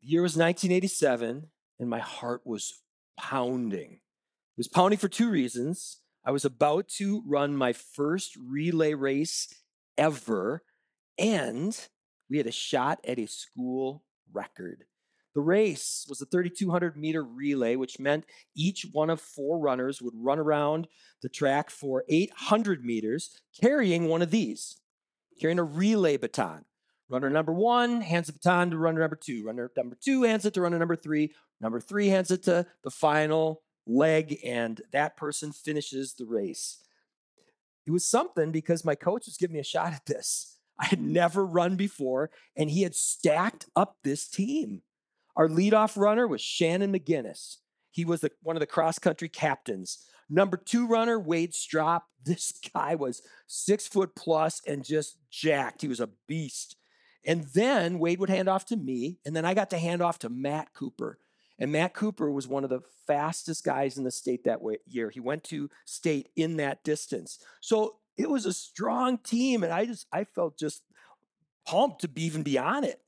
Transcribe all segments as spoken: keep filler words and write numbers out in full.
The year was nineteen eighty-seven, and my heart was pounding. It was pounding for two reasons. I was about to run my first relay race ever, and we had a shot at a school record. The race was a thirty-two hundred meter relay, which meant each one of four runners would run around the track for eight hundred meters carrying one of these, carrying a relay baton. Runner number one hands the baton to runner number two. Runner number two hands it to runner number three. Number three hands it to the final leg, and that person finishes the race. It was something because my coach was giving me a shot at this. I had never run before, and he had stacked up this team. Our leadoff runner was Shannon McGinnis. He was the, one of the cross-country captains. Number two runner, Wade Strop. This guy was six foot plus and just jacked. He was a beast. And then Wade would hand off to me, and then I got to hand off to Matt Cooper. And Matt Cooper was one of the fastest guys in the state that way, year. He went to state in that distance. So it was a strong team, and I just I felt just pumped to be, even be on it,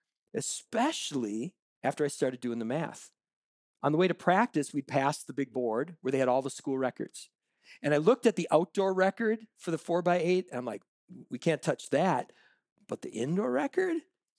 especially after I started doing the math. On the way to practice, we'd passed the big board where they had all the school records. And I looked at the outdoor record for the four by eight, and I'm like, we can't touch that. But the indoor record,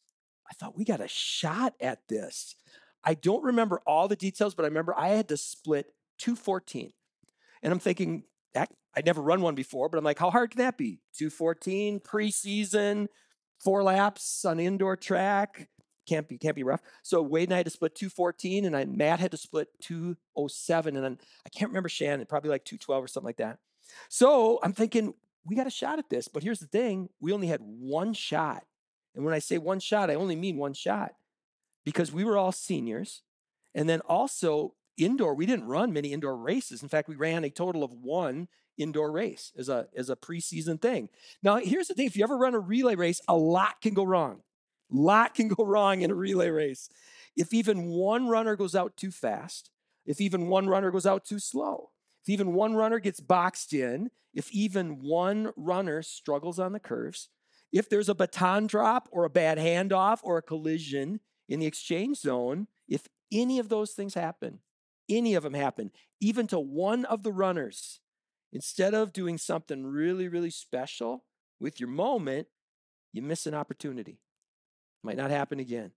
I thought we got a shot at this. I don't remember all the details, but I remember I had to split two fourteen. And I'm thinking, that, I'd never run one before, but I'm like, how hard can that be? two fourteen, preseason, four laps on indoor track. Can't be, can't be rough. So Wade and I had to split two fourteen, and I, Matt had to split two oh seven. And then I can't remember Shannon, probably like two twelve or something like that. So I'm thinking, we got a shot at this. But here's the thing. We only had one shot. And when I say one shot, I only mean one shot because we were all seniors. And then also indoor, we didn't run many indoor races. In fact, we ran a total of one indoor race as a, as a preseason thing. Now, here's the thing. If you ever run a relay race, a lot can go wrong. A lot can go wrong in a relay race. If even one runner goes out too fast, if even one runner goes out too slow, if even one runner gets boxed in, if even one runner struggles on the curves, if there's a baton drop or a bad handoff or a collision in the exchange zone, if any of those things happen, any of them happen, even to one of the runners, instead of doing something really, really special with your moment, you miss an opportunity. Might not happen again.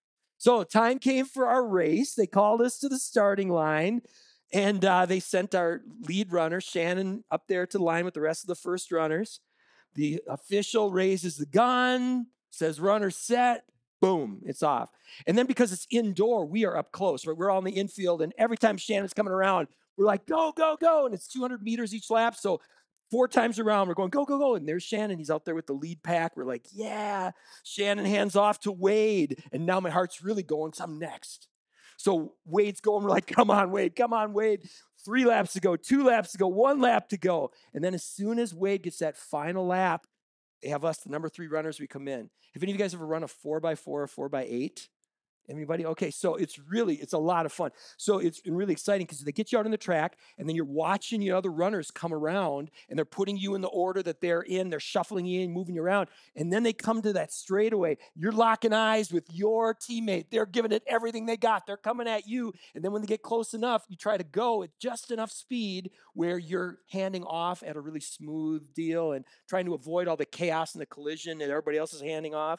So time came for our race. They called us to the starting line, and uh, they sent our lead runner, Shannon, up there to the line with the rest of the first runners. The official raises the gun, says runner set, boom, it's off. And then because it's indoor, we are up close, right? We're all in the infield, and every time Shannon's coming around, we're like, go, go, go, and it's two hundred meters each lap, so four times around, we're going, go, go, go. And there's Shannon. He's out there with the lead pack. We're like, yeah. Shannon hands off to Wade. And now my heart's really going because I'm next. So Wade's going. We're like, come on, Wade. Come on, Wade. Three laps to go, two laps to go, one lap to go. And then as soon as Wade gets that final lap, they have us, the number three runners, we come in. Have any of you guys ever run a four by four or four by eight? Anybody? Okay, so it's really, it's a lot of fun. So it's been really exciting because they get you out on the track, and then you're watching your other runners come around, and they're putting you in the order that they're in. They're shuffling you in, moving you around. And then they come to that straightaway. You're locking eyes with your teammate. They're giving it everything they got. They're coming at you. And then when they get close enough, you try to go at just enough speed where you're handing off at a really smooth deal and trying to avoid all the chaos and the collision that everybody else is handing off.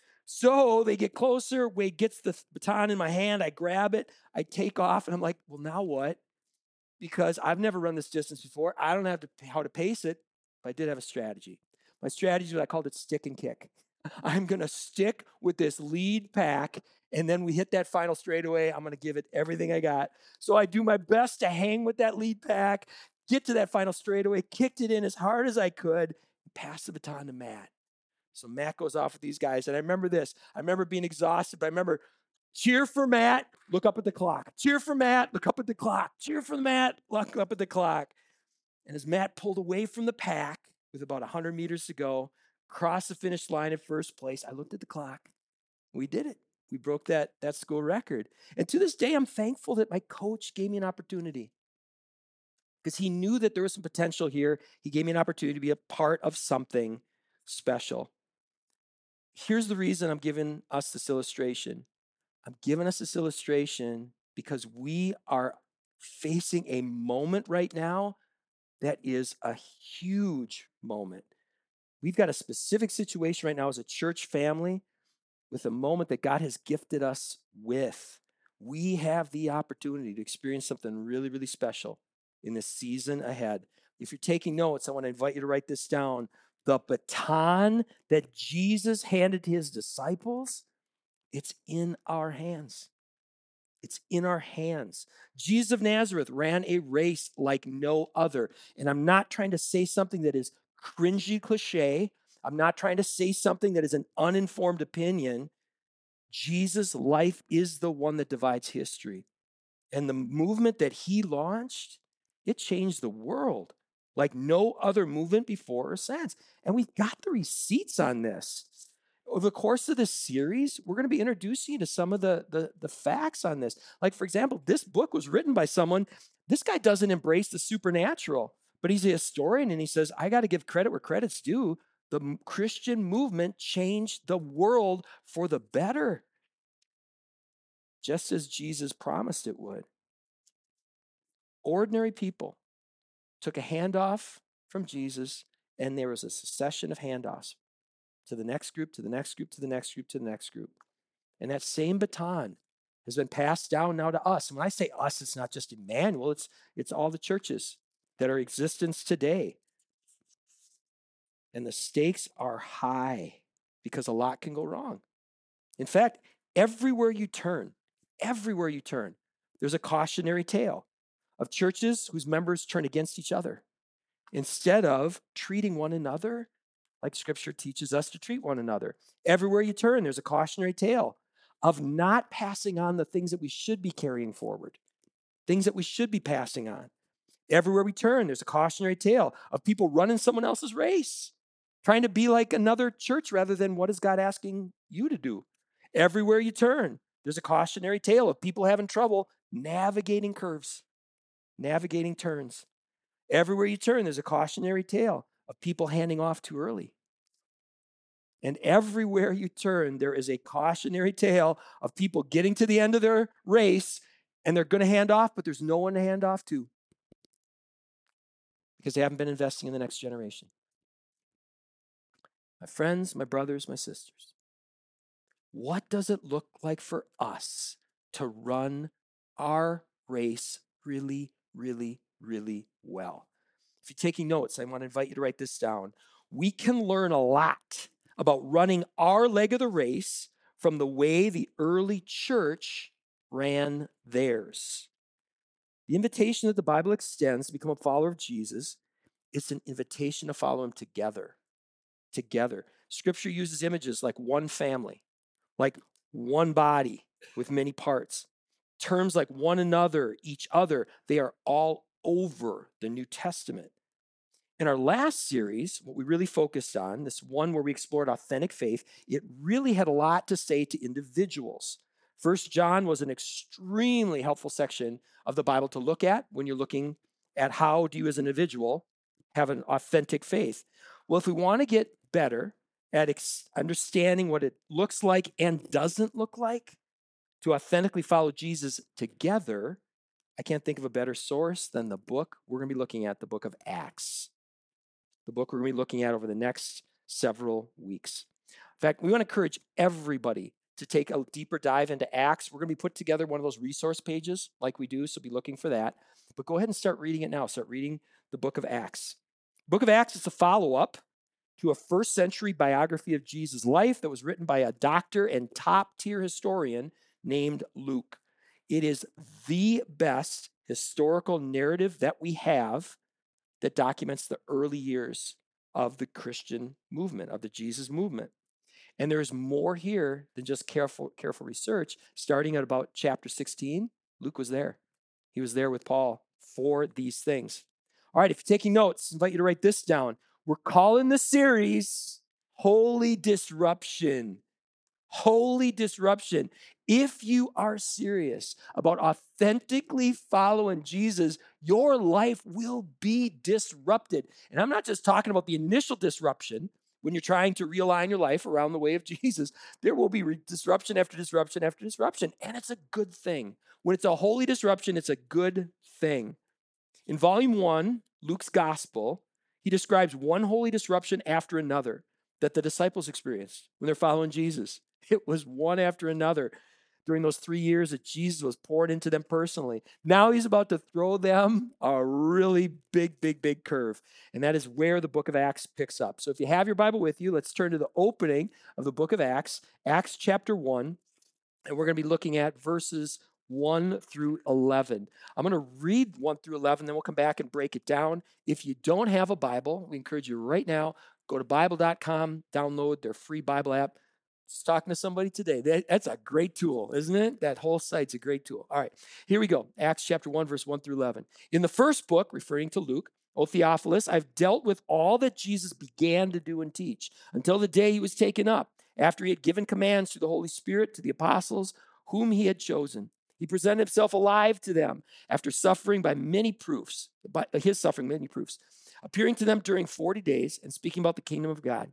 So they get closer. Wade gets the baton in my hand. I grab it. I take off, and I'm like, well, now what? Because I've never run this distance before. I don't have to, how to pace it, but I did have a strategy. My strategy was, I called it stick and kick. I'm going to stick with this lead pack, and then we hit that final straightaway. I'm going to give it everything I got. So I do my best to hang with that lead pack, get to that final straightaway, kicked it in as hard as I could, and pass the baton to Matt. So Matt goes off with these guys. And I remember this. I remember being exhausted, but I remember cheer for Matt, look up at the clock. Cheer for Matt, look up at the clock. Cheer for Matt, look up at the clock. And as Matt pulled away from the pack with about one hundred meters to go, crossed the finish line at first place, I looked at the clock. We did it. We broke that, that school record. And to this day, I'm thankful that my coach gave me an opportunity because he knew that there was some potential here. He gave me an opportunity to be a part of something special. Here's the reason I'm giving us this illustration. I'm giving us this illustration because we are facing a moment right now that is a huge moment. We've got a specific situation right now as a church family with a moment that God has gifted us with. We have the opportunity to experience something really, really special in this season ahead. If you're taking notes, I want to invite you to write this down. The baton that Jesus handed to his disciples, it's in our hands. It's in our hands. Jesus of Nazareth ran a race like no other. And I'm not trying to say something that is cringy cliche. I'm not trying to say something that is an uninformed opinion. Jesus' life is the one that divides history. And the movement that he launched, it changed the world like no other movement before or since. And we've got the receipts on this. Over the course of this series, we're going to be introducing you to some of the, the, the facts on this. Like, for example, this book was written by someone, this guy doesn't embrace the supernatural, but he's a historian and he says, I got to give credit where credit's due. The Christian movement changed the world for the better, just as Jesus promised it would. Ordinary people took a handoff from Jesus, and there was a succession of handoffs to the next group, to the next group, to the next group, to the next group. And that same baton has been passed down now to us. And when I say us, it's not just Emmanuel, it's, it's all the churches that are in existence today. And the stakes are high because a lot can go wrong. In fact, everywhere you turn, everywhere you turn, there's a cautionary tale of churches whose members turn against each other instead of treating one another like Scripture teaches us to treat one another. Everywhere you turn, there's a cautionary tale of not passing on the things that we should be carrying forward, things that we should be passing on. Everywhere we turn, there's a cautionary tale of people running someone else's race, trying to be like another church rather than what is God asking you to do. Everywhere you turn, there's a cautionary tale of people having trouble navigating curves, navigating turns. Everywhere you turn, there's a cautionary tale of people handing off too early. And everywhere you turn, there is a cautionary tale of people getting to the end of their race and they're going to hand off, but there's no one to hand off to because they haven't been investing in the next generation. My friends, my brothers, my sisters, what does it look like for us to run our race really, really, really well? If you're taking notes, I want to invite you to write this down. We can learn a lot about running our leg of the race from the way the early church ran theirs. The invitation that the Bible extends to become a follower of Jesus is an invitation to follow him together. Together. Scripture uses images like one family, like one body with many parts. Terms like one another, each other, they are all over the New Testament. In our last series, what we really focused on, this one where we explored authentic faith, it really had a lot to say to individuals. First John was an extremely helpful section of the Bible to look at when you're looking at how do you as an individual have an authentic faith. Well, if we want to get better at ex- understanding what it looks like and doesn't look like to authentically follow Jesus together, I can't think of a better source than the book we're going to be looking at, the book of Acts. The book we're going to be looking at over the next several weeks. In fact, we want to encourage everybody to take a deeper dive into Acts. We're going to be put together one of those resource pages like we do, so be looking for that. But go ahead and start reading it now. Start reading the book of Acts. The book of Acts is a follow-up to a first century biography of Jesus' life that was written by a doctor and top-tier historian named Luke. It is the best historical narrative that we have that documents the early years of the Christian movement, of the Jesus movement. And there's more here than just careful, careful research. Starting at about chapter sixteen, Luke was there. He was there with Paul for these things. All right, if you're taking notes, I invite you to write this down. We're calling the series Holy Disruption. Holy disruption. If you are serious about authentically following Jesus, your life will be disrupted. And I'm not just talking about the initial disruption when you're trying to realign your life around the way of Jesus, there will be re- disruption after disruption after disruption. And it's a good thing. When it's a holy disruption, it's a good thing. In volume one, Luke's gospel, he describes one holy disruption after another that the disciples experienced when they're following Jesus. It was one after another during those three years that Jesus was poured into them personally. Now he's about to throw them a really big, big, big curve. And that is where the book of Acts picks up. So if you have your Bible with you, let's turn to the opening of the book of Acts, Acts chapter one. And we're going to be looking at verses one through eleven. I'm going to read one through eleven, then we'll come back and break it down. If you don't have a Bible, we encourage you right now, go to Bible dot com, download their free Bible app. Just talking to somebody today. That, that's a great tool, isn't it? That whole site's a great tool. All right, here we go. Acts chapter one, verse one through eleven. In the first book, referring to Luke, O Theophilus, I've dealt with all that Jesus began to do and teach until the day he was taken up, after he had given commands through the Holy Spirit to the apostles whom he had chosen. He presented himself alive to them after suffering by many proofs, by his suffering many proofs, appearing to them during forty days and speaking about the kingdom of God.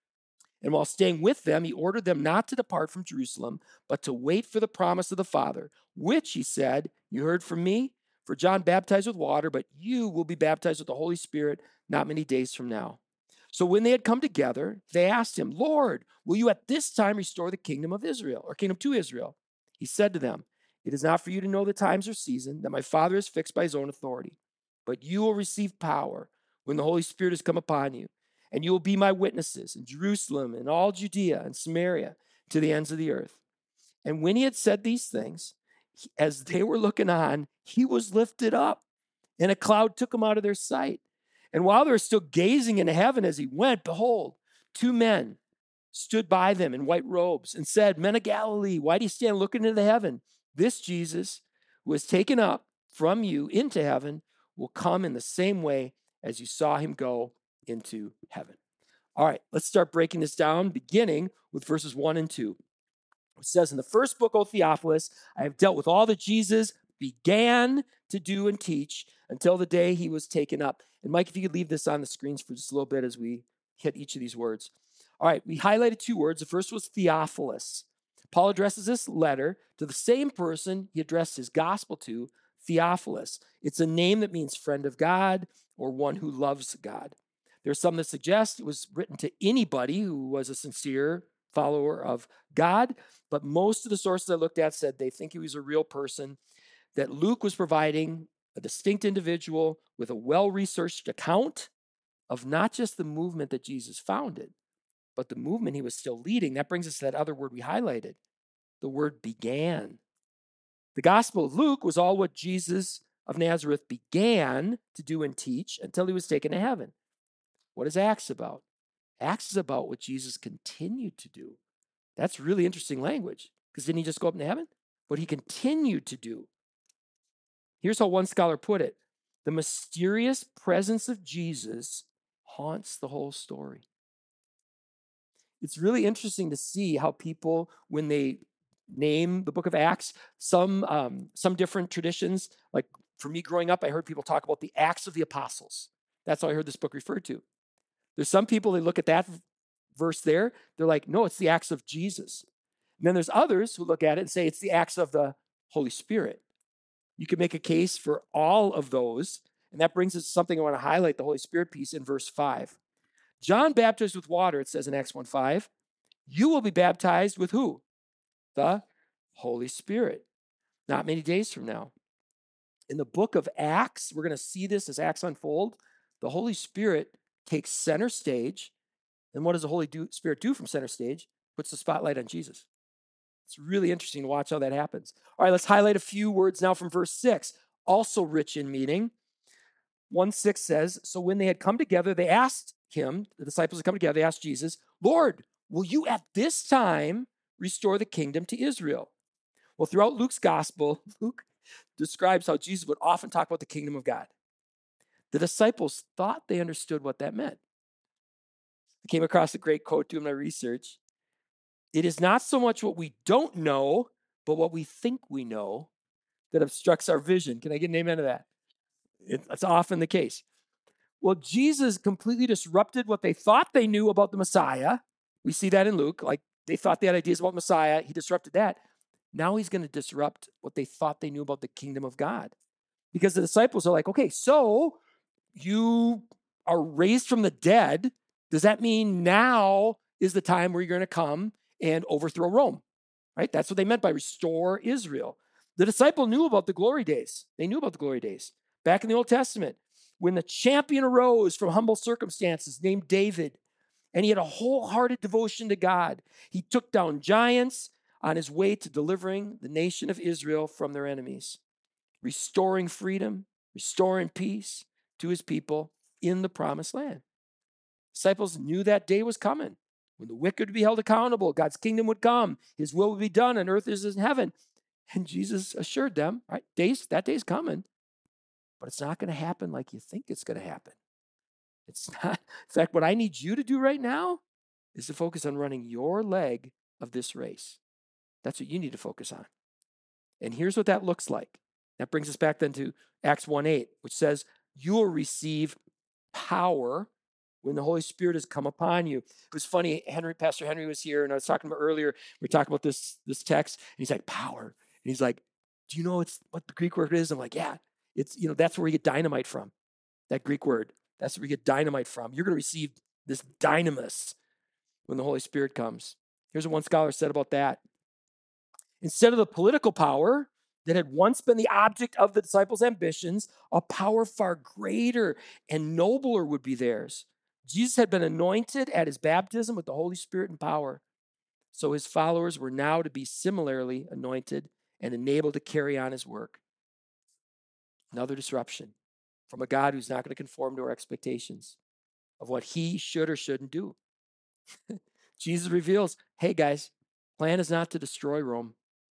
And while staying with them, he ordered them not to depart from Jerusalem, but to wait for the promise of the Father, which, he said, you heard from me, for John baptized with water, but you will be baptized with the Holy Spirit not many days from now. So when they had come together, they asked him, Lord, will you at this time restore the kingdom of Israel, or kingdom to Israel? He said to them, it is not for you to know the times or season that my Father has fixed by his own authority, but you will receive power when the Holy Spirit has come upon you. And you will be my witnesses in Jerusalem and all Judea and Samaria to the ends of the earth. And when he had said these things, as they were looking on, he was lifted up, and a cloud took him out of their sight. And while they were still gazing into heaven as he went, behold, two men stood by them in white robes and said, Men of Galilee, why do you stand looking into heaven? This Jesus, who was taken up from you into heaven, will come in the same way as you saw him go into heaven. All right, let's start breaking this down, beginning with verses one and two. It says, in the first book, O Theophilus, I have dealt with all that Jesus began to do and teach until the day he was taken up. And Mike, if you could leave this on the screens for just a little bit as we hit each of these words. All right, we highlighted two words. The first was Theophilus. Paul addresses this letter to the same person he addressed his gospel to, Theophilus. It's a name that means friend of God or one who loves God. There's some that suggest it was written to anybody who was a sincere follower of God, but most of the sources I looked at said they think he was a real person, that Luke was providing a distinct individual with a well-researched account of not just the movement that Jesus founded, but the movement he was still leading. That brings us to that other word we highlighted, the word began. The Gospel of Luke was all what Jesus of Nazareth began to do and teach until he was taken to heaven. What is Acts about? Acts is about what Jesus continued to do. That's really interesting language, because didn't he just go up into heaven? What he continued to do. Here's how one scholar put it. The mysterious presence of Jesus haunts the whole story. It's really interesting to see how people, when they name the book of Acts, some, um, some different traditions, like for me growing up, I heard people talk about the Acts of the Apostles. That's how I heard this book referred to. There's some people, they look at that verse there, they're like, no, it's the Acts of Jesus. And then there's others who look at it and say it's the Acts of the Holy Spirit. You can make a case for all of those, and that brings us to something I want to highlight, the Holy Spirit piece in verse five. John baptized with water, it says in Acts one five. You will be baptized with who? The Holy Spirit. Not many days from now. In the book of Acts, we're going to see this as Acts unfold. The Holy Spirit takes center stage. And what does the Holy Spirit do from center stage? Puts the spotlight on Jesus. It's really interesting to watch how that happens. All right, let's highlight a few words now from verse six. Also rich in meaning. one six says, so when they had come together, they asked him, the disciples had come together, they asked Jesus, Lord, will you at this time restore the kingdom to Israel? Well, throughout Luke's gospel, Luke describes how Jesus would often talk about the kingdom of God. The disciples thought they understood what that meant. I came across a great quote doing my research. It is not so much what we don't know, but what we think we know that obstructs our vision. Can I get an amen to that? It, that's often the case. Well, Jesus completely disrupted what they thought they knew about the Messiah. We see that in Luke. Like they thought they had ideas about Messiah. He disrupted that. Now he's going to disrupt what they thought they knew about the kingdom of God. Because the disciples are like, okay, so you are raised from the dead. Does that mean now is the time where you're going to come and overthrow Rome? Right? That's what they meant by restore Israel. The disciple knew about the glory days. They knew about the glory days. Back in the Old Testament, when the champion arose from humble circumstances named David, and he had a wholehearted devotion to God, he took down giants on his way to delivering the nation of Israel from their enemies, restoring freedom, restoring peace to his people in the promised land. Disciples knew that day was coming when the wicked would be held accountable, God's kingdom would come, his will would be done on earth as in heaven. And Jesus assured them, right, days, that day's coming, but it's not going to happen like you think it's going to happen. It's not. In fact, what I need you to do right now is to focus on running your leg of this race. That's what you need to focus on. And here's what that looks like. That brings us back then to Acts one eight, which says, you will receive power when the Holy Spirit has come upon you. It was funny, Henry, Pastor Henry was here, and I was talking about earlier, we were talking about this, this text, and he's like, power. And he's like, do you know it's what the Greek word is? I'm like, yeah, it's, you know, that's where we get dynamite from, that Greek word. That's where we get dynamite from. You're going to receive this dynamis when the Holy Spirit comes. Here's what one scholar said about that. Instead of the political power that had once been the object of the disciples' ambitions, a power far greater and nobler would be theirs. Jesus had been anointed at his baptism with the Holy Spirit and power. So his followers were now to be similarly anointed and enabled to carry on his work. Another disruption from a God who's not going to conform to our expectations of what he should or shouldn't do. Jesus reveals, hey guys, plan is not to destroy Rome,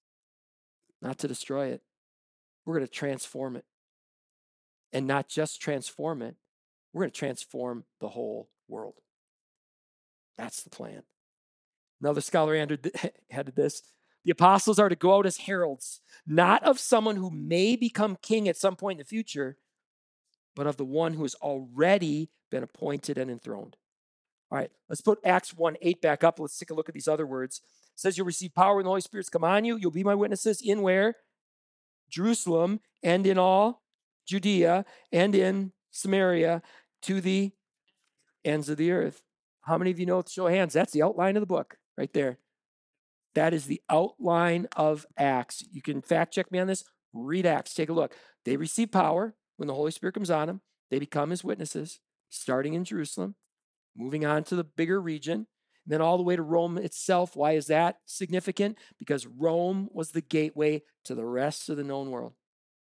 not to destroy it. We're going to transform it. And not just transform it, we're going to transform the whole world. That's the plan. Another scholar added this. The apostles are to go out as heralds, not of someone who may become king at some point in the future, but of the one who has already been appointed and enthroned. All right, let's put Acts one eight back up. Let's take a look at these other words. It says you'll receive power when the Holy Spirit's come on you. You'll be my witnesses in where? Jerusalem and in all Judea and in Samaria to the ends of the earth. How many of you know, show of hands, that's the outline of the book right there. That is the outline of Acts. You can fact check me on this. Read Acts. Take a look. They receive power when the Holy Spirit comes on them. They become his witnesses, starting in Jerusalem, moving on to the bigger region, and then all the way to Rome itself. Why is that significant? Because Rome was the gateway to the rest of the known world.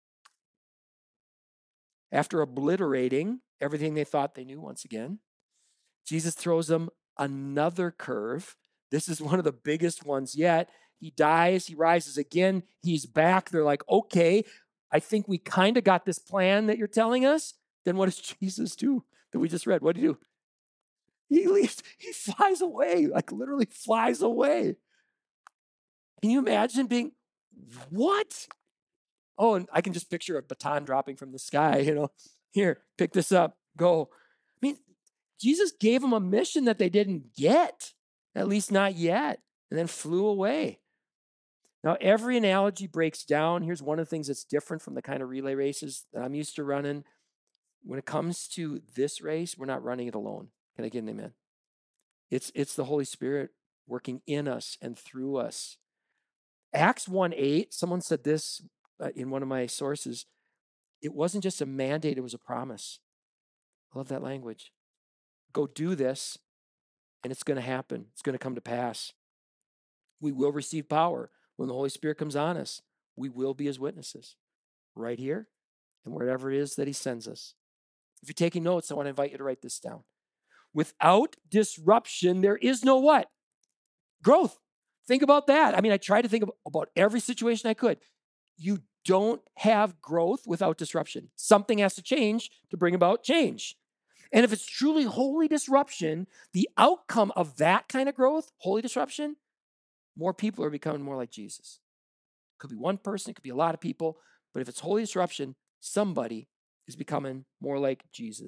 After obliterating everything they thought they knew once again, Jesus throws them another curve. This is one of the biggest ones yet. He dies, he rises again, he's back. They're like, okay, I think we kind of got this plan that you're telling us. Then what does Jesus do that we just read? What did he do? He leaves, he flies away, like literally flies away. Can you imagine being, what? Oh, and I can just picture a baton dropping from the sky, you know, here, pick this up, go. I mean, Jesus gave them a mission that they didn't get, at least not yet, and then flew away. Now, every analogy breaks down. Here's one of the things that's different from the kind of relay races that I'm used to running. When it comes to this race, we're not running it alone. Can I get an amen? It's, it's the Holy Spirit working in us and through us. Acts one eight, someone said this uh, in one of my sources. It wasn't just a mandate, it was a promise. I love that language. Go do this, and it's going to happen. It's going to come to pass. We will receive power when the Holy Spirit comes on us. We will be his witnesses right here and wherever it is that he sends us. If you're taking notes, I want to invite you to write this down. Without disruption, there is no what? Growth. Think about that. I mean, I tried to think about every situation I could. You don't have growth without disruption. Something has to change to bring about change. And if it's truly holy disruption, the outcome of that kind of growth, holy disruption, more people are becoming more like Jesus. It could be one person, it could be a lot of people, but if it's holy disruption, somebody is becoming more like Jesus.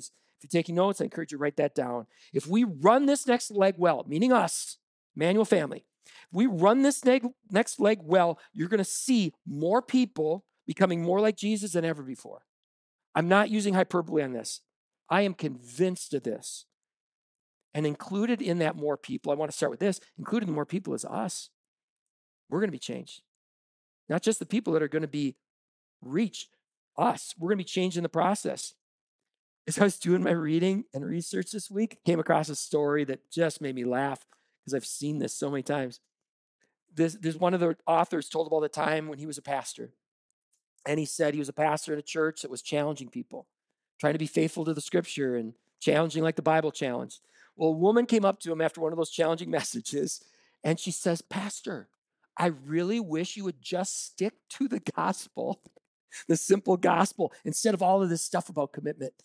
If you're taking notes, I encourage you to write that down. If we run this next leg well, meaning us, Manual family, if we run this neg- next leg well, you're going to see more people becoming more like Jesus than ever before. I'm not using hyperbole on this. I am convinced of this. And included in that more people, I want to start with this, included in more people is us. We're going to be changed. Not just the people that are going to be reached, us. We're going to be changed in the process. As I was doing my reading and research this week, I came across a story that just made me laugh because I've seen this so many times. This, this one of the authors told about the time when he was a pastor. And he said he was a pastor in a church that was challenging people, trying to be faithful to the scripture and challenging like the Bible challenged. Well, a woman came up to him after one of those challenging messages, and she says, Pastor, I really wish you would just stick to the gospel, the simple gospel, instead of all of this stuff about commitment.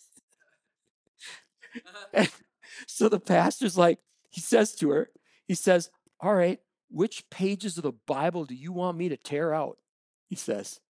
And so the pastor's like, he says to her, he says, all right, which pages of the Bible do you want me to tear out? He says.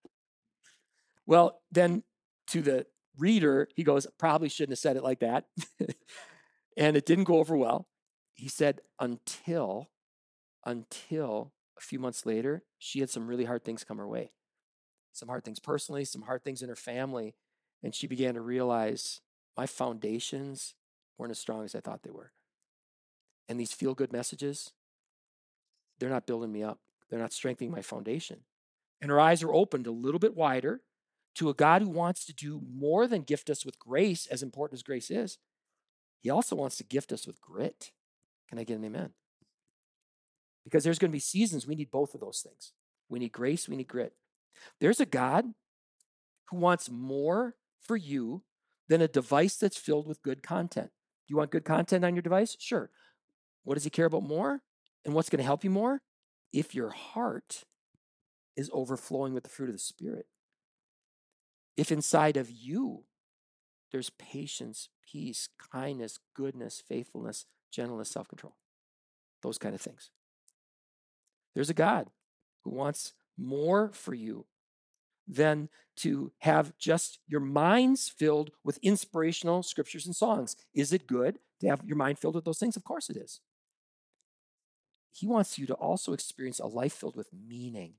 Well, then to the reader, he goes, probably shouldn't have said it like that. And it didn't go over well. He said, until, until a few months later, she had some really hard things come her way. Some hard things personally, some hard things in her family. And she began to realize my foundations weren't as strong as I thought they were. And these feel-good messages, they're not building me up. They're not strengthening my foundation. And her eyes are opened a little bit wider to a God who wants to do more than gift us with grace, as important as grace is. He also wants to gift us with grit. Can I get an amen? Because there's going to be seasons we need both of those things. We need grace, we need grit. There's a God who wants more for you than a device that's filled with good content. Do you want good content on your device? Sure. What does he care about more? And what's going to help you more? If your heart is overflowing with the fruit of the Spirit. If inside of you there's patience, peace, kindness, goodness, faithfulness, gentleness, self-control. Those kind of things. There's a God who wants more for you than to have just your minds filled with inspirational scriptures and songs. Is it good to have your mind filled with those things? Of course it is. He wants you to also experience a life filled with meaning.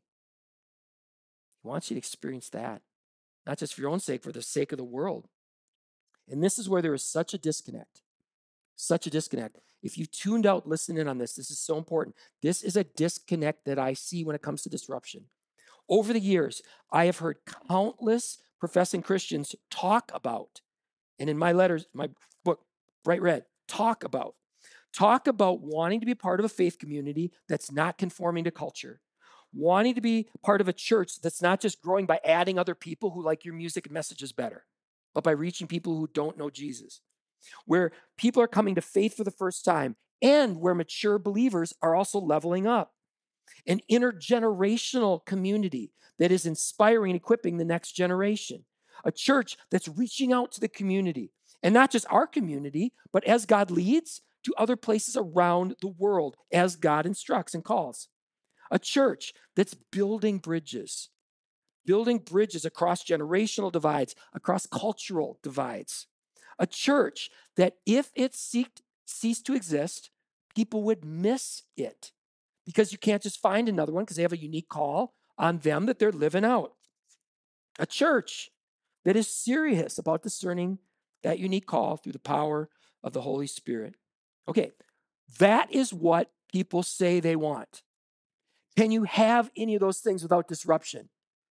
He wants you to experience that, not just for your own sake, for the sake of the world. And this is where there is such a disconnect, such a disconnect. If you tuned out, listen in on this. This is so important. This is a disconnect that I see when it comes to disruption. Over the years, I have heard countless professing Christians talk about, and in my letters, my book, Bright Red, talk about, talk about wanting to be part of a faith community that's not conforming to culture, wanting to be part of a church that's not just growing by adding other people who like your music and messages better, but by reaching people who don't know Jesus, where people are coming to faith for the first time and where mature believers are also leveling up. An intergenerational community that is inspiring and equipping the next generation. A church that's reaching out to the community, and not just our community, but as God leads, to other places around the world as God instructs and calls. A church that's building bridges, building bridges across generational divides, across cultural divides. A church that if it seeked, ceased to exist, people would miss it because you can't just find another one because they have a unique call on them that they're living out. A church that is serious about discerning that unique call through the power of the Holy Spirit. Okay, that is what people say they want. Can you have any of those things without disruption?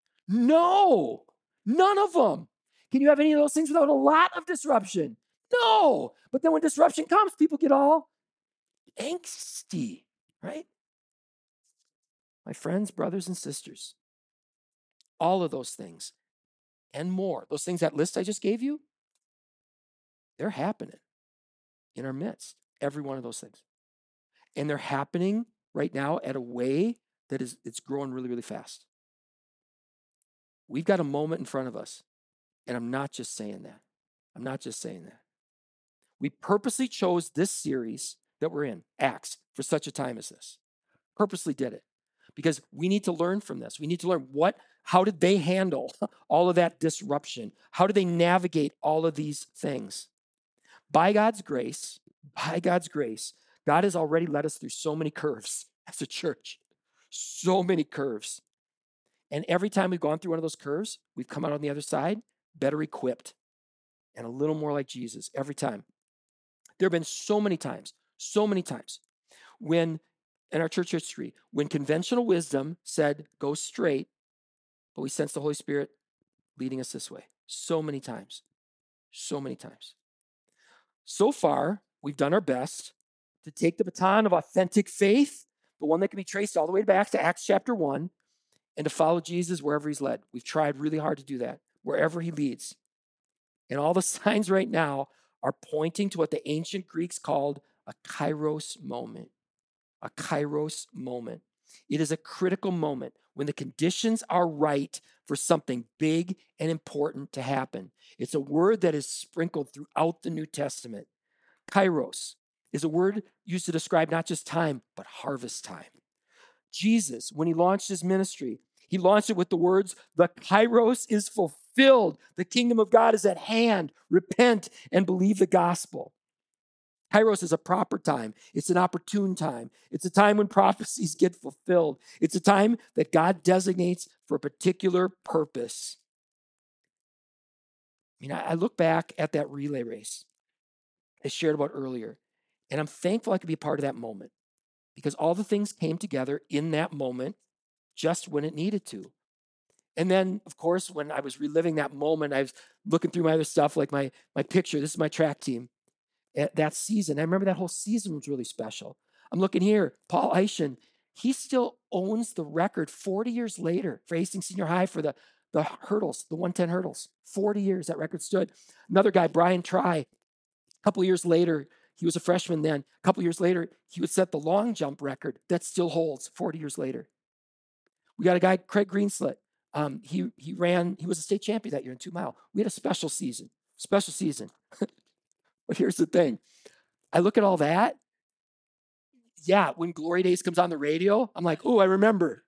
No, none of them. Can you have any of those things without a lot of disruption? No. But then when disruption comes, people get all angsty, right? My friends, brothers, and sisters, all of those things and more, those things, that list I just gave you, they're happening in our midst, every one of those things. And they're happening right now at a way that is, it's growing really, really fast. We've got a moment in front of us, and I'm not just saying that. I'm not just saying that. We purposely chose this series that we're in, Acts, for such a time as this. Purposely did it because we need to learn from this. We need to learn what, how did they handle all of that disruption? How do they navigate all of these things? By God's grace, by God's grace, God has already led us through so many curves as a church, so many curves. And every time we've gone through one of those curves, we've come out on the other side better equipped and a little more like Jesus every time. There have been so many times, so many times when in our church history, when conventional wisdom said, go straight, but we sense the Holy Spirit leading us this way. So many times, so many times. So far, we've done our best to take the baton of authentic faith, the one that can be traced all the way back to Acts chapter one, and to follow Jesus wherever he's led. We've tried really hard to do that, wherever he leads. And all the signs right now are pointing to what the ancient Greeks called a kairos moment. A kairos moment. It is a critical moment when the conditions are right for something big and important to happen. It's a word that is sprinkled throughout the New Testament. Kairos is a word used to describe not just time, but harvest time. Jesus, when he launched his ministry, he launched it with the words, the kairos is fulfilled. The kingdom of God is at hand. Repent and believe the gospel. Kairos is a proper time. It's an opportune time. It's a time when prophecies get fulfilled. It's a time that God designates for a particular purpose. I mean, I look back at that relay race I shared about earlier, and I'm thankful I could be a part of that moment because all the things came together in that moment just when it needed to. And then, of course, when I was reliving that moment, I was looking through my other stuff, like my, my picture. This is my track team. That season. I remember that whole season was really special. I'm looking here, Paul Eischen, he still owns the record forty years later for Hastings Senior High for the, the hurdles, the one ten hurdles. forty years that record stood. Another guy, Brian Try, a couple years later, he was a freshman then. A couple years later, he would set the long jump record that still holds forty years later. We got a guy, Craig Greenslet. Um, he, he ran, he was a state champion that year in two mile. We had a special season, special season. But here's the thing. I look at all that. Yeah, when Glory Days comes on the radio, I'm like, oh, I remember.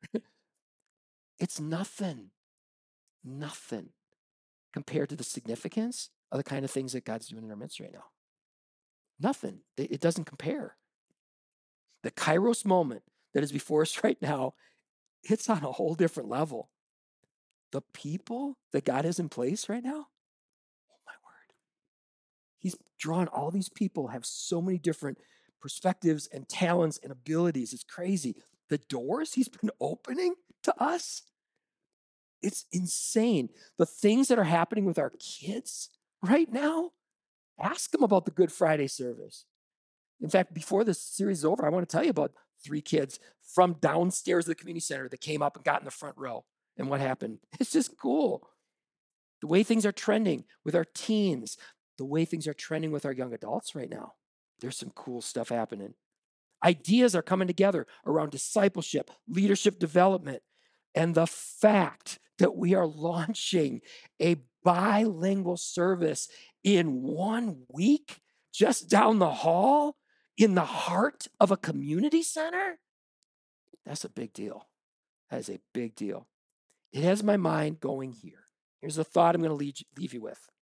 It's nothing, nothing compared to the significance of the kind of things that God's doing in our midst right now. Nothing. It doesn't compare. The Kairos moment that is before us right now, it's on a whole different level. The people that God has in place right now, oh my word. He's drawn all these people, have so many different perspectives and talents and abilities. It's crazy. The doors he's been opening to us, it's insane. The things that are happening with our kids right now, ask them about the Good Friday service. In fact, before this series is over, I want to tell you about three kids from downstairs of the community center that came up and got in the front row and what happened. It's just cool. The way things are trending with our teens, the way things are trending with our young adults right now. There's some cool stuff happening. Ideas are coming together around discipleship, leadership development, and the fact that we are launching a bilingual service in one week just down the hall in the heart of a community center. That's a big deal. That is a big deal. It has my mind going here. Here's a thought I'm going to leave, leave you with.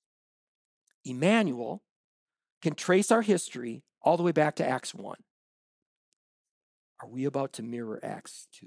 Emmanuel can trace our history all the way back to Acts one. Are we about to mirror Acts two?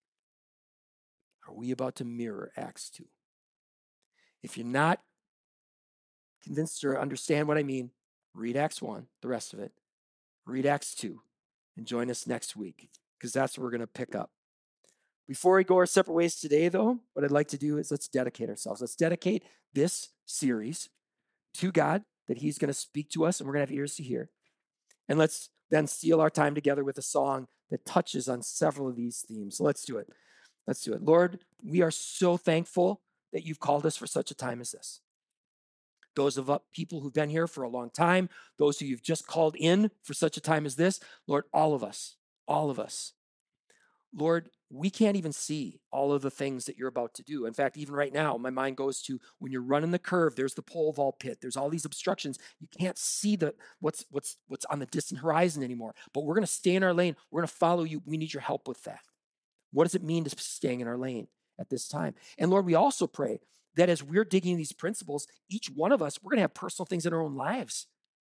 Are we about to mirror Acts two? If you're not convinced or understand what I mean, read Acts one, the rest of it. Read Acts two, and join us next week, because that's where we're going to pick up. Before we go our separate ways today, though, what I'd like to do is let's dedicate ourselves. Let's dedicate this series to God, that he's going to speak to us, and we're going to have ears to hear. And let's then seal our time together with a song that touches on several of these themes. So let's do it. Let's do it. Lord, we are so thankful that you've called us for such a time as this. Those of us, people who've been here for a long time, those who you've just called in for such a time as this, Lord, all of us, all of us. Lord, we can't even see all of the things that you're about to do. In fact, even right now, my mind goes to when you're running the curve, there's the pole vault pit. There's all these obstructions. You can't see the what's what's what's on the distant horizon anymore. But we're going to stay in our lane. We're going to follow you. We need your help with that. What does it mean to staying in our lane at this time? And Lord, we also pray that as we're digging these principles, each one of us, we're going to have personal things in our own lives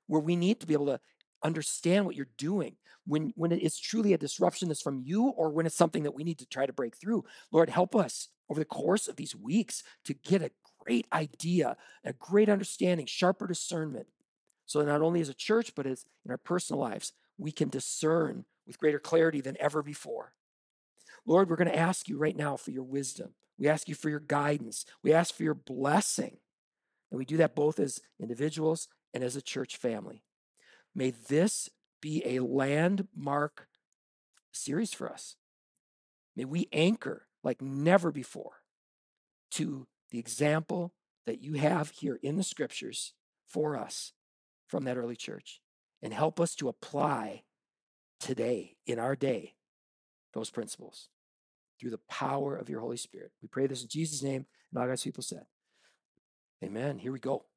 where we need to be able to understand what you're doing when, when it is truly a disruption that's from you or when it's something that we need to try to break through. Lord, help us over the course of these weeks to get a great idea, a great understanding, sharper discernment. So not only as a church, but as in our personal lives, we can discern with greater clarity than ever before. Lord, we're going to ask you right now for your wisdom. We ask you for your guidance. We ask for your blessing. And we do that both as individuals and as a church family. May this be a landmark series for us. May we anchor like never before to the example that you have here in the scriptures for us from that early church, and help us to apply today, in our day, those principles through the power of your Holy Spirit. We pray this in Jesus' name, and all God's people said, amen. Here we go.